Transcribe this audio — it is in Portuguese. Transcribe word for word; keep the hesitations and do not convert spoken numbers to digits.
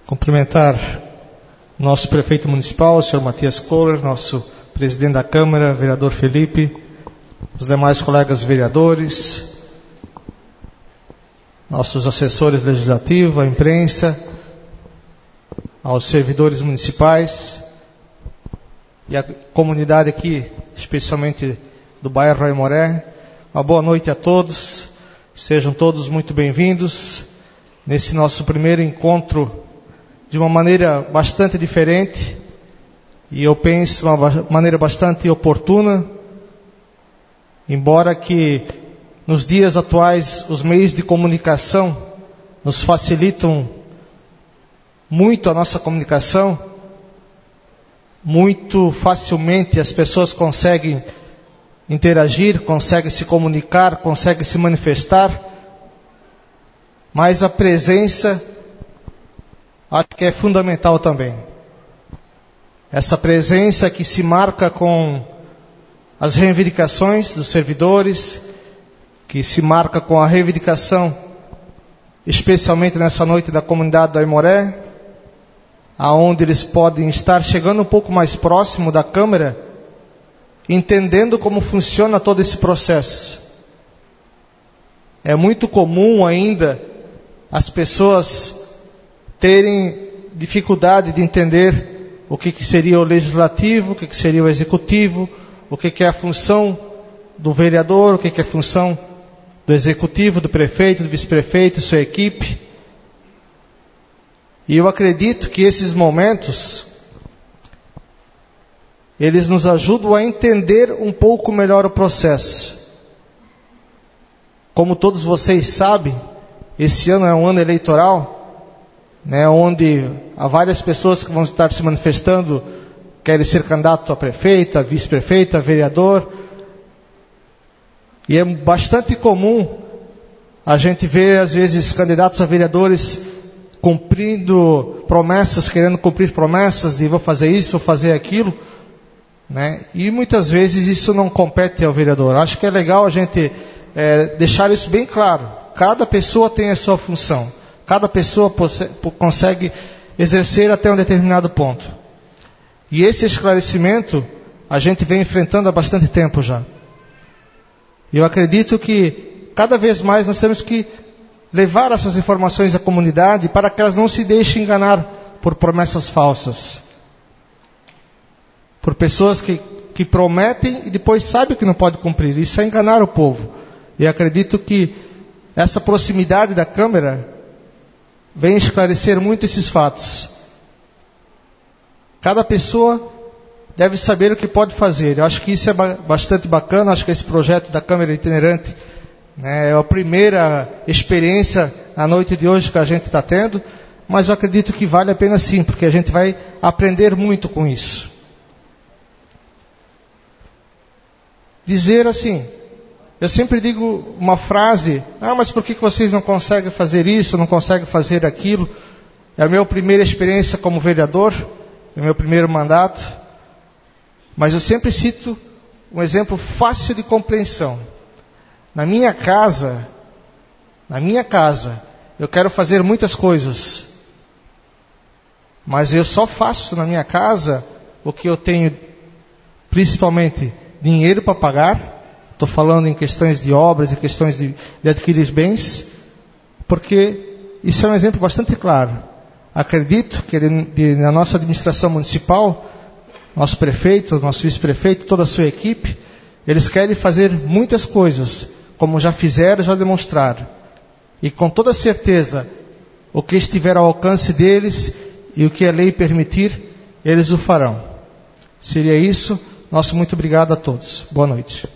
Cumprimentar nosso prefeito municipal, o senhor Matias Kohler, nosso presidente da Câmara, vereador Felipe, os demais colegas vereadores, nossos assessores legislativos, a imprensa, aos servidores municipais e a comunidade aqui, especialmente do bairro Aimoré. Uma boa noite a todos, sejam todos muito bem-vindos nesse nosso primeiro encontro de uma maneira bastante diferente e eu penso uma maneira bastante oportuna, embora que nos dias atuais os meios de comunicação nos facilitam muito a nossa comunicação, muito facilmente as pessoas conseguem interagir, conseguem se comunicar, conseguem se manifestar, mas a presença acho que é fundamental também. Essa presença que se marca com as reivindicações dos servidores, que se marca com a reivindicação, especialmente nessa noite da comunidade do Aimoré, aonde eles podem estar chegando um pouco mais próximo da Câmara, entendendo como funciona todo esse processo. É muito comum ainda as pessoas terem dificuldade de entender o que, que seria o legislativo, o que, que seria o executivo, o que, que é a função do vereador, o que, que é a função do executivo, do prefeito, do vice-prefeito, sua equipe. E eu acredito que esses momentos, eles nos ajudam a entender um pouco melhor o processo. Como todos vocês sabem, esse ano é um ano eleitoral, né, onde há várias pessoas que vão estar se manifestando, querem ser candidato a prefeito, a vice-prefeito, a vereador. E é bastante comum a gente ver, às vezes, candidatos a vereadores cumprindo promessas, querendo cumprir promessas de vou fazer isso, vou fazer aquilo, né? E muitas vezes isso não compete ao vereador. Acho que é legal a gente é, deixar isso bem claro. Cada pessoa tem a sua função. Cada pessoa consegue exercer até um determinado ponto. E esse esclarecimento a gente vem enfrentando há bastante tempo já. E eu acredito que cada vez mais nós temos que levar essas informações à comunidade para que elas não se deixem enganar por promessas falsas. Por pessoas que, que prometem e depois sabem que não pode cumprir. Isso é enganar o povo. E acredito que essa proximidade da Câmara vem esclarecer muito esses fatos. Cada pessoa deve saber o que pode fazer. Eu acho que isso é ba- bastante bacana. Acho que esse projeto da Câmara Itinerante, né, é a primeira experiência na noite de hoje que a gente está tendo, mas eu acredito que vale a pena sim, porque a gente vai aprender muito com isso. Dizer assim, eu sempre digo uma frase, ah, mas por que vocês não conseguem fazer isso, não conseguem fazer aquilo? É a minha primeira experiência como vereador, é o meu primeiro mandato, mas eu sempre cito um exemplo fácil de compreensão. Na minha casa, na minha casa, eu quero fazer muitas coisas, mas eu só faço na minha casa o que eu tenho, principalmente dinheiro para pagar. Estou falando em questões de obras, em questões de, de adquirir bens, porque isso é um exemplo bastante claro. Acredito que ele, de, na nossa administração municipal, nosso prefeito, nosso vice-prefeito, toda a sua equipe, eles querem fazer muitas coisas, como já fizeram, já demonstraram. E com toda certeza, o que estiver ao alcance deles e o que a lei permitir, eles o farão. Seria isso. Nosso muito obrigado a todos. Boa noite.